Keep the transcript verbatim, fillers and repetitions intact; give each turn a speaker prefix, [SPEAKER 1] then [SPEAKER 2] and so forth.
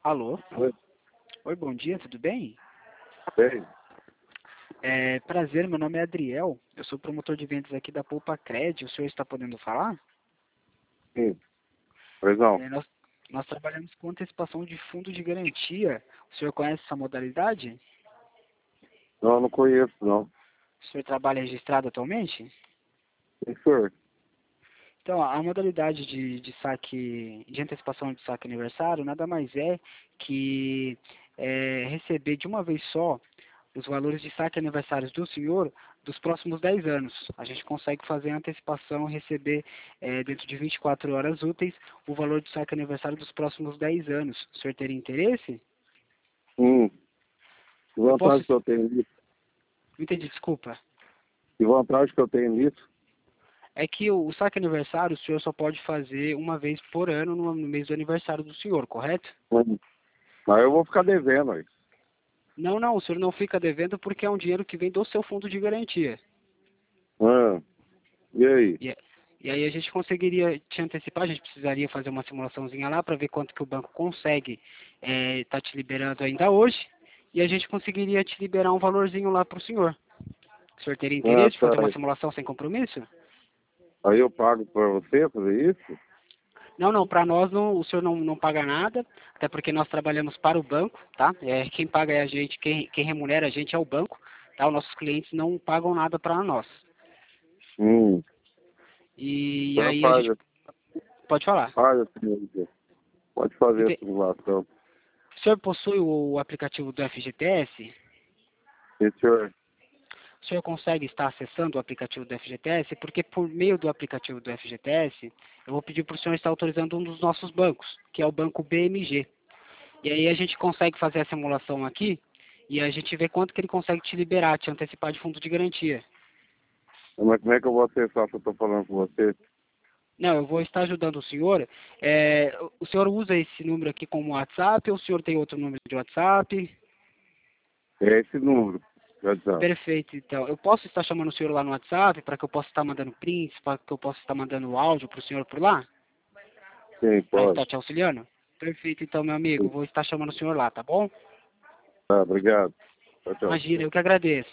[SPEAKER 1] Alô?
[SPEAKER 2] Oi,
[SPEAKER 1] Oi, bom dia, tudo bem?
[SPEAKER 2] bem.
[SPEAKER 1] É, prazer, meu nome é Adriel, eu sou promotor de vendas aqui da Poupa Cred, o senhor está podendo falar?
[SPEAKER 2] Sim, pois não.
[SPEAKER 1] É, nós, nós trabalhamos com antecipação de fundo de garantia, o senhor conhece essa modalidade?
[SPEAKER 2] Não, eu não conheço, não.
[SPEAKER 1] O senhor trabalha registrado atualmente?
[SPEAKER 2] Sim, senhor.
[SPEAKER 1] Então, a modalidade de, de saque, de antecipação de saque aniversário nada mais é que é, receber de uma vez só os valores de saque aniversários do senhor dos próximos dez anos. A gente consegue fazer a antecipação e receber é, dentro de vinte e quatro horas úteis o valor de saque aniversário dos próximos dez anos. O senhor teria interesse?
[SPEAKER 2] Hum, que
[SPEAKER 1] Eu posso...
[SPEAKER 2] vantagem que eu tenho nisso?
[SPEAKER 1] Não entendi, desculpa.
[SPEAKER 2] Que vantagem que eu tenho nisso?
[SPEAKER 1] É que o, o saque aniversário o senhor só pode fazer uma vez por ano no, no mês do aniversário do senhor, correto?
[SPEAKER 2] Hum, Mas eu vou ficar devendo aí.
[SPEAKER 1] Não, não, o senhor não fica devendo porque é um dinheiro que vem do seu fundo de garantia.
[SPEAKER 2] Ah, e aí?
[SPEAKER 1] E, e aí a gente conseguiria te antecipar, a gente precisaria fazer uma simulaçãozinha lá para ver quanto que o banco consegue estar te liberando ainda hoje, e a gente conseguiria te liberar um valorzinho lá para o senhor. O senhor teria
[SPEAKER 2] Ah,
[SPEAKER 1] interesse em
[SPEAKER 2] tá.
[SPEAKER 1] fazer uma simulação sem compromisso?
[SPEAKER 2] Aí eu pago pra você fazer isso?
[SPEAKER 1] Não, não, para nós não, o senhor não, não paga nada, até porque nós trabalhamos para o banco, tá? É, quem paga é a gente, quem, quem remunera a gente é o banco, tá? Os nossos clientes não pagam nada para nós.
[SPEAKER 2] Hum,
[SPEAKER 1] E
[SPEAKER 2] então
[SPEAKER 1] aí a
[SPEAKER 2] faz,
[SPEAKER 1] gente pode falar.
[SPEAKER 2] faz assim, pode fazer a
[SPEAKER 1] Ente-
[SPEAKER 2] simulação.
[SPEAKER 1] O senhor possui o aplicativo do F G T S?
[SPEAKER 2] Sim, senhor.
[SPEAKER 1] O senhor consegue estar acessando o aplicativo do F G T S? Porque por meio do aplicativo do F G T S, eu vou pedir para o senhor estar autorizando um dos nossos bancos, que é o banco B M G. E aí a gente consegue fazer a simulação aqui e a gente vê quanto que ele consegue te liberar, te antecipar de fundo de garantia.
[SPEAKER 2] Mas como é que eu vou acessar se eu tô falando com você?
[SPEAKER 1] Não, eu vou estar ajudando o senhor. É, o senhor usa esse número aqui como WhatsApp ou o senhor tem outro número de WhatsApp?
[SPEAKER 2] É esse número, já dizendo.
[SPEAKER 1] Perfeito, então. Eu posso estar chamando o senhor lá no WhatsApp para que eu possa estar mandando prints, para que eu possa estar mandando áudio para o senhor por lá?
[SPEAKER 2] Sim,
[SPEAKER 1] Para
[SPEAKER 2] pode.
[SPEAKER 1] estar te auxiliando? Perfeito, então, meu amigo. Vou estar chamando o senhor lá, tá bom?
[SPEAKER 2] Tá, obrigado. Tchau, tchau.
[SPEAKER 1] Imagina, eu que agradeço.